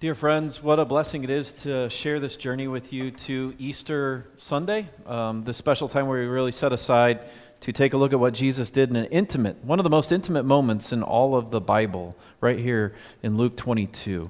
Dear friends, what a blessing it is to share this journey with you to Easter Sunday, this special time where we really set aside to take a look at what Jesus did in one of the most intimate moments in all of the Bible, right here in Luke 22.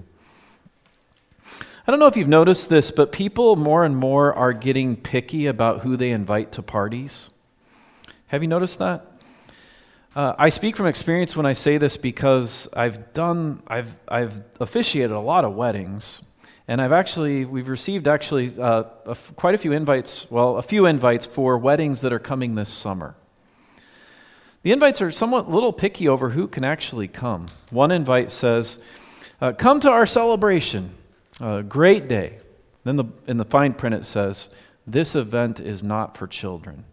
I don't know if you've noticed this, but people more and more are getting picky about who they invite to parties. Have you noticed that? I speak from experience when I say this because I've officiated a lot of weddings, and we've received quite a few invites, a few invites for weddings that are coming this summer. The invites are somewhat little picky over who can actually come. One invite says, come to our celebration, great day. Then in the fine print it says, this event is not for children.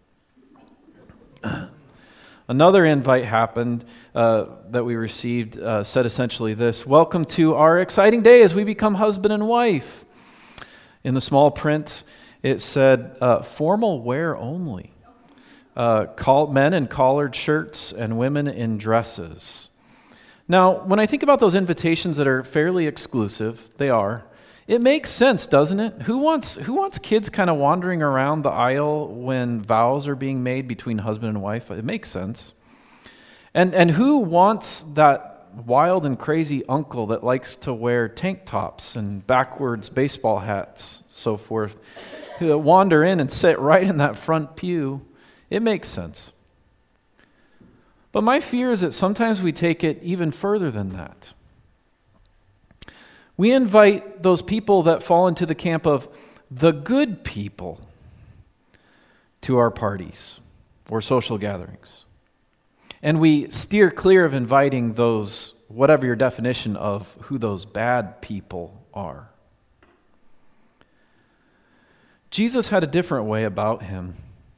Another invite happened that we received said essentially this: welcome to our exciting day as we become husband and wife. In the small print, it said formal wear only. Men in collared shirts and women in dresses. Now, when I think about those invitations that are fairly exclusive, they are, it makes sense, doesn't it? Who wants kids kind of wandering around the aisle when vows are being made between husband and wife? It makes sense. And who wants that wild and crazy uncle that likes to wear tank tops and backwards baseball hats, so forth, who wander in and sit right in that front pew? It makes sense. But my fear is that sometimes we take it even further than that. We invite those people that fall into the camp of the good people to our parties or social gatherings. And we steer clear of inviting those, whatever your definition of who those bad people are. Jesus had a different way about him.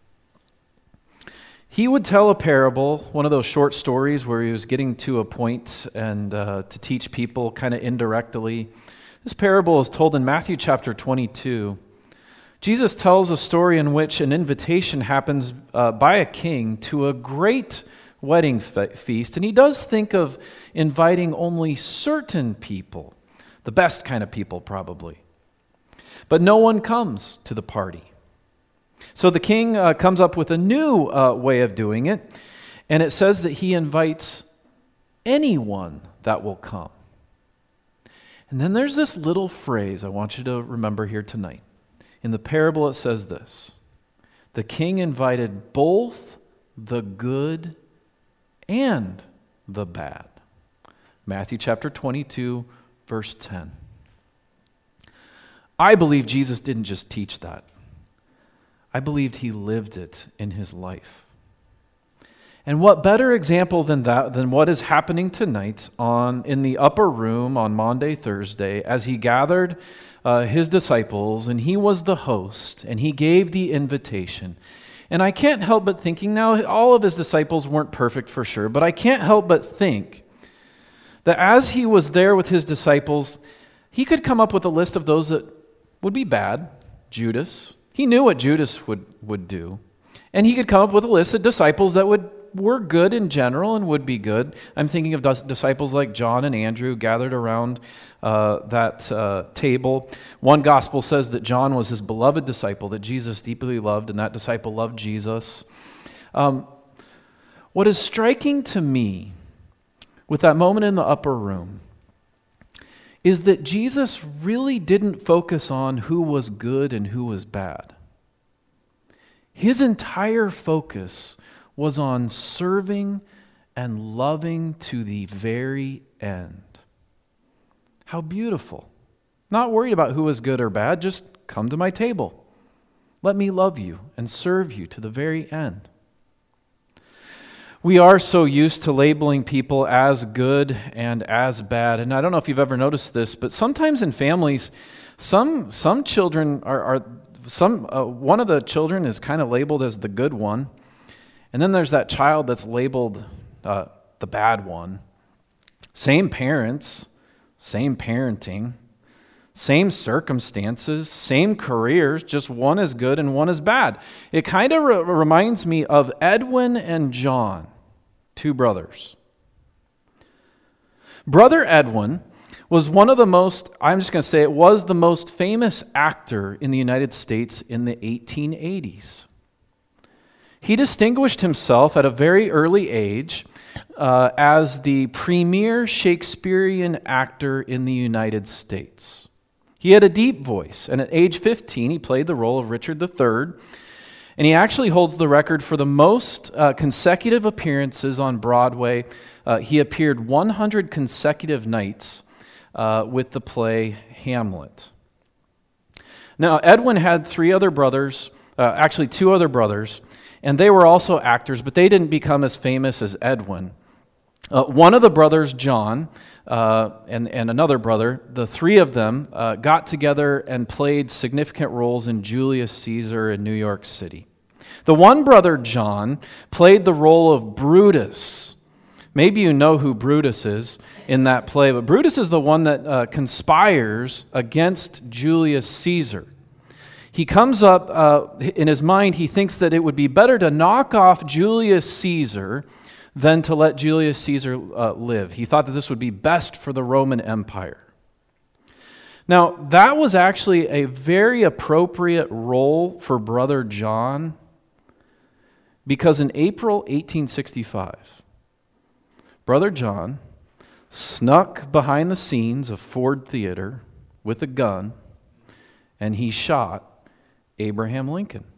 He would tell a parable, one of those short stories where he was getting to a point and to teach people kind of indirectly. This parable is told in Matthew chapter 22. Jesus tells a story in which an invitation happens by a king to a great wedding feast, and he does think of inviting only certain people, the best kind of people probably. But no one comes to the party. So the king comes up with a new way of doing it, and it says that he invites anyone that will come. And then there's this little phrase I want you to remember here tonight. In the parable it says this: the king invited both the good and the bad. Matthew chapter 22, verse 10. I believe Jesus didn't just teach that. I believed he lived it in his life. And what better example than what is happening tonight in the upper room on Maundy, Thursday, as he gathered his disciples, and he was the host, and he gave the invitation. And I can't help but thinking, now all of his disciples weren't perfect for sure, but I can't help but think that as he was there with his disciples, he could come up with a list of those that would be bad. Judas. He knew what Judas would do. And he could come up with a list of disciples that were good in general and would be good. I'm thinking of disciples like John and Andrew gathered around that table. One gospel says that John was his beloved disciple that Jesus deeply loved, and that disciple loved Jesus. What is striking to me with that moment in the upper room is that Jesus really didn't focus on who was good and who was bad. His entire focus was on serving and loving to the very end. How beautiful. Not worried about who was good or bad, just come to my table. Let me love you and serve you to the very end. We are so used to labeling people as good and as bad. And I don't know if you've ever noticed this, but sometimes in families, some children one of the children is kind of labeled as the good one. And then there's that child that's labeled the bad one. Same parents, same parenting, same circumstances, same careers, just one is good and one is bad. It kind of reminds me of Edwin and John, two brothers. Brother Edwin was one of the most, I'm just going to say it was the most famous actor in the United States in the 1880s. He distinguished himself at a very early age as the premier Shakespearean actor in the United States. He had a deep voice, and at age 15, he played the role of Richard III, and he actually holds the record for the most consecutive appearances on Broadway. He appeared 100 consecutive nights with the play Hamlet. Now, Edwin had two other brothers, and they were also actors, but they didn't become as famous as Edwin. One of the brothers, John, and another brother, the three of them got together and played significant roles in Julius Caesar in New York City. The one brother, John, played the role of Brutus. Maybe you know who Brutus is in that play, but Brutus is the one that conspires against Julius Caesar. He comes up, in his mind, he thinks that it would be better to knock off Julius Caesar than to let Julius Caesar live. He thought that this would be best for the Roman Empire. Now, that was actually a very appropriate role for Brother John, because in April 1865, Brother John snuck behind the scenes of Ford Theater with a gun, and he shot Abraham Lincoln.